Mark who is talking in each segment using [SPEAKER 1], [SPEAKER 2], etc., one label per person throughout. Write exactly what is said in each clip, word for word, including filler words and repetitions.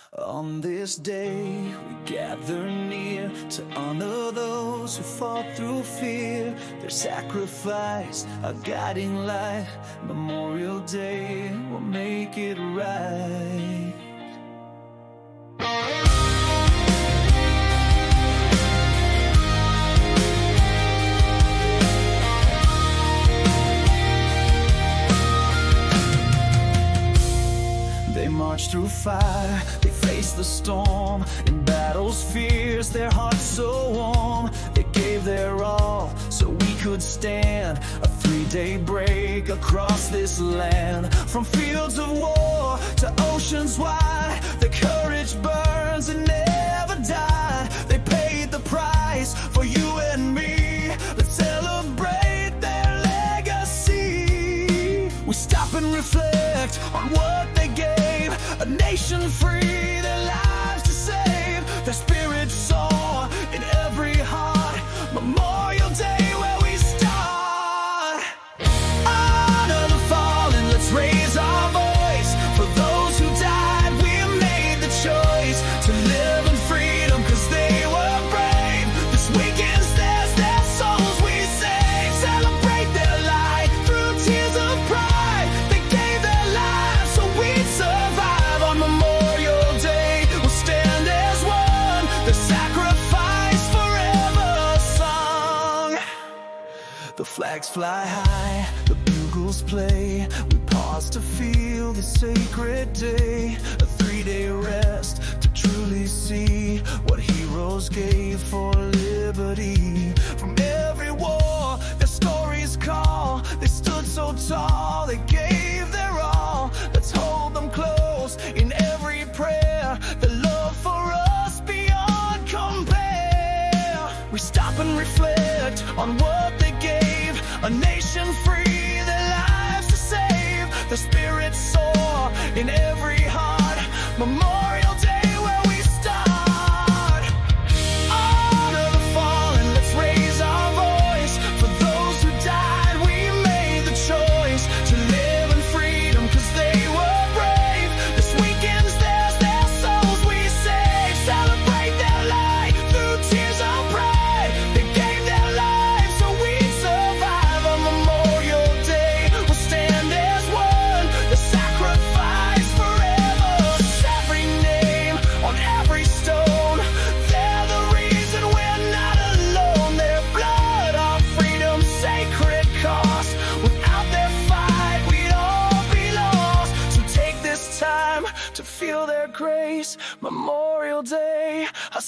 [SPEAKER 1] On this day, we gather near to honor those who fought through fear. Their sacrifice, a guiding light. Memorial Day will make it right. They marched through fire, they faced the storm. In battle's fierce, their hearts so warm. They gave their all so we could stand. A three-day break across this land. From fields of war to oceans wide, their courage burns and never died. They paid the price for you and me. Let's celebrate their legacy. We stop and reflect on what they gave. A nation free, their lives to save. Their spirit soar in every heart. Memorial Day where we start. Honor the fallen, let's raise our voice. For those who died, we made the choice to live in freedom, cause they were brave. This weekend's theirs, their souls we save. Celebrate their light through tears of pride. They gave their lives so we'd survive. On Memorial Day, we'll stand as one. The sacrifice forever sung. The flags fly high, the bugles play. We pause to feel the sacred day. A three-day rest to truly see what heroes gave for liberty. From every war, their stories call. They stood so tall, they gave their all. Let's hold them close in every prayer. The love for us beyond compare. We stop and reflect on what they gave. A nation free, their lives to save. The spirit soar in every heart. Memorial Day where we start. Honor the fallen, let's raise our voice. For those who died, we made the choice to live in freedom, cause they were brave. This weekend's theirs, their souls we save. Celebrate their light through tears of pride. They gave their lives so we'd survive. On Memorial Day, we'll stand as one. The sacrifice forever. Every name on every stone. They're the reason we're not alone. Their blood, our freedom's sacred cost. Without their fight, we'd all be lost. So take this time to feel their grace. Memorial Day, a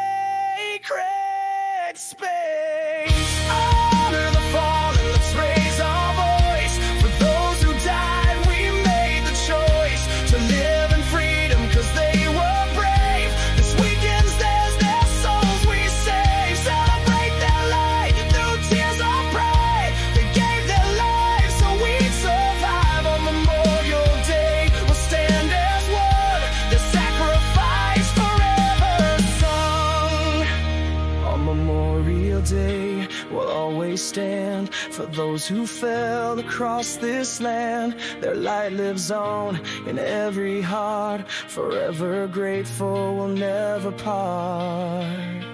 [SPEAKER 1] sacred space. Honor the fallen, let's raise our voice. For those who died, we made the choice to live in freedom, cause they were brave. This weekend's theirs, their souls we save. Celebrate their light through tears of pride. They gave their lives so we'd survive. On Memorial Day, we'll stand as one. The sacrifice forever sung. On Memorial Day, we'll always stand for those who fell across this land. Their light lives on in every heart. Forever grateful, we'll never part.